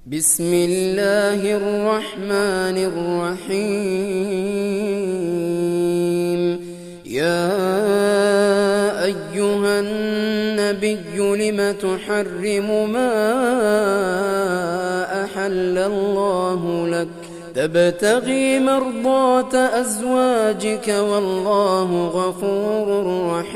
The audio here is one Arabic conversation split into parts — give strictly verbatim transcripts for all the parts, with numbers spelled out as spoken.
بسم الله الرحمن الرحيم. يا أيها النبي لم تحرم ما أحل الله لك تبتغي مرضات أزواجك والله غفور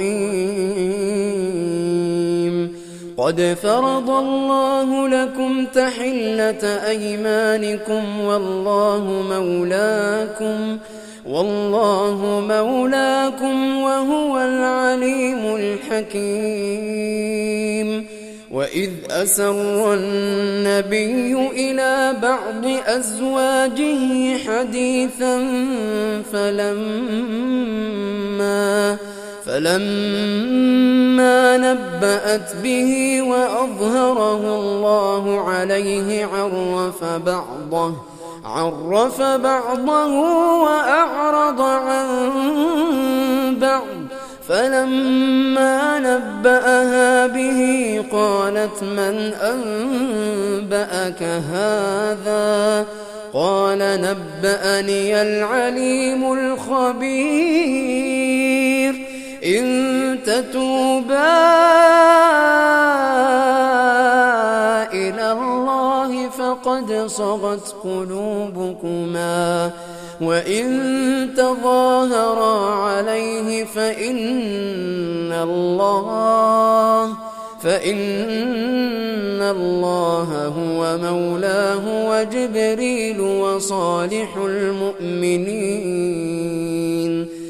رحيم. قد فرض الله لكم تحلة أيمانكم والله مولاكم والله مولاكم وهو العليم الحكيم. وإذ أسر النبي إلى بعض أزواجه حديثا فلما فلما نبأت به وأظهره الله عليه عرف بعضه عرف بعضه وأعرض عن بعض. فلما نبأها به قالت من أنبأك هذا؟ قال نبأني العليم الخبير. إن تتوبا إلى الله فقد صغت قلوبكما وإن تظاهرا عليه فإن الله فإن الله هو مولاه وجبريل وصالح المؤمنين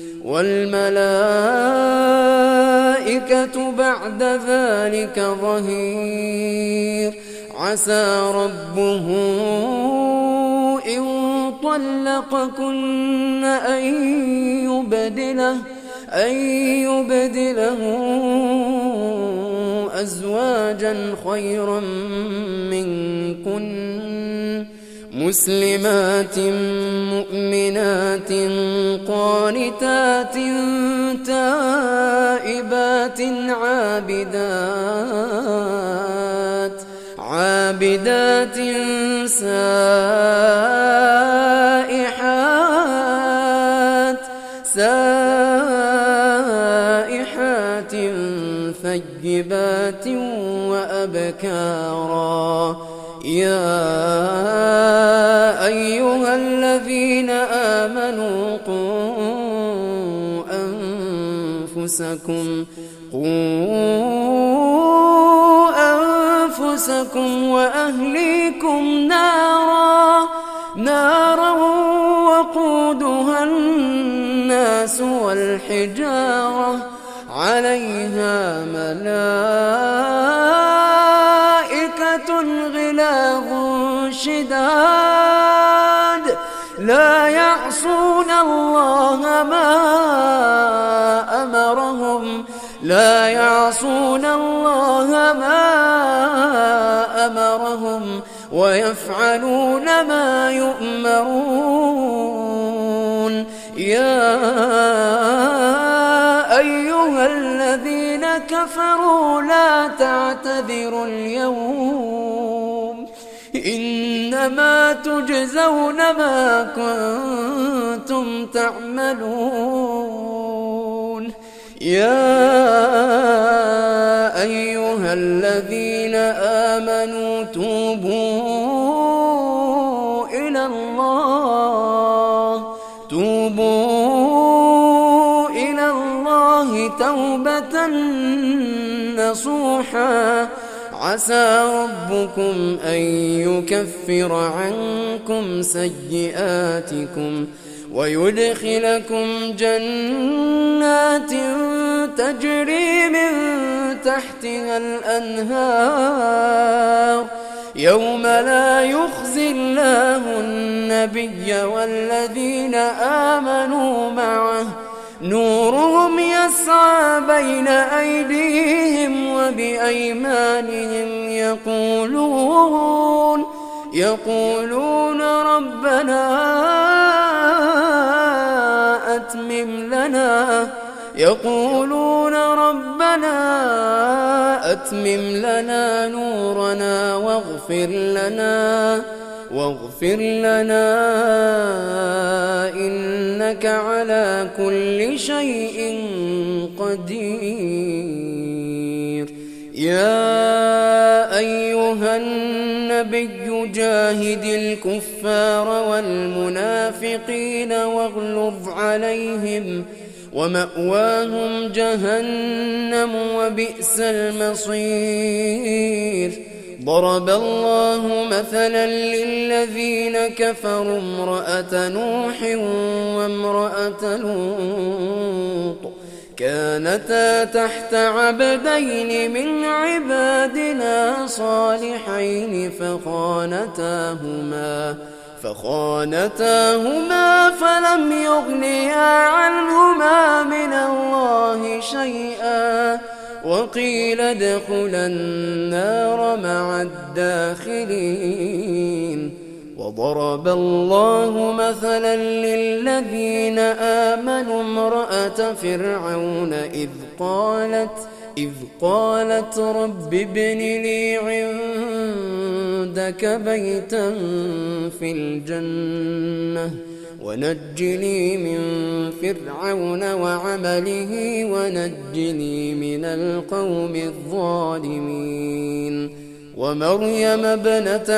والملائكة بعد ذلك ظهير. عسى ربه إن طلقكن أن يبدله أن يبدله أزواجا خيرا منكن مسلمات مؤمنات قانتات تائبات عابدات عابدات سائحات سائحات ثيبات وأبكارا. يا أيها الذين آمنوا قوا أنفسكم قوا أنفسكم وأهليكم نارا نارا وقودها الناس والحجارة عليها ملائكة غلاظ شداد لا يعصون الله ما أمرهم لا يعصون الله ما أمرهم ويفعلون ما يؤمرون. يا أيها الذين كفروا لا تعتذروا اليوم إنما تجزون ما كنتم تعملون. يا أيها الذين آمنوا توبوا إلى الله توبوا إلى الله توبة نصوحا. عسى ربكم أن يكفر عنكم سيئاتكم ويدخلكم جنات تجري من تحتها الأنهار يوم لا يخزي الله النبي والذين آمنوا معه نورهم يسعى بين أيديهم وبأيمانهم يقولون يقولون ربنا أتمم لنا يقولون ربنا ربنا أتمم لنا نورنا واغفر لنا واغفر لنا إنك على كل شيء قدير. يا أيها النبي جاهد الكفار والمنافقين واغلظ عليهم ومأواهم جهنم وبئس المصير. ضرب الله مثلا للذين كفروا امرأة نوح وامرأة لوط كانتا تحت عبدين من عبادنا صالحين فخانتاهما فخانتاهما فلم يغنيا عنهما من الله شيئا وقيل ادخلا النار مع الداخلين. وضرب الله مثلا للذين آمنوا امرأة فرعون إذ قالت إذ قالت رب ابن لي عندك بيتا في الجنة ونجني من فرعون وعمله ونجني من القوم الظالمين. ومريم ابنة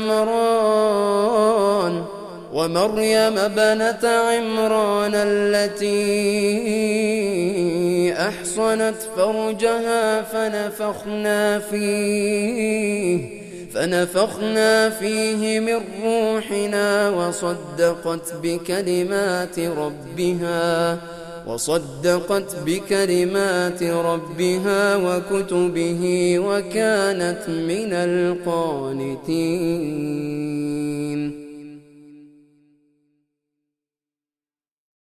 عمران ومريم ابنة عمران التي أحصنت فرجها فنفخنا فيه فنفخنا فيه من روحنا وصدقت بكلمات ربها وصدقت بكلمات ربها وكتبه وكانت من القانتين.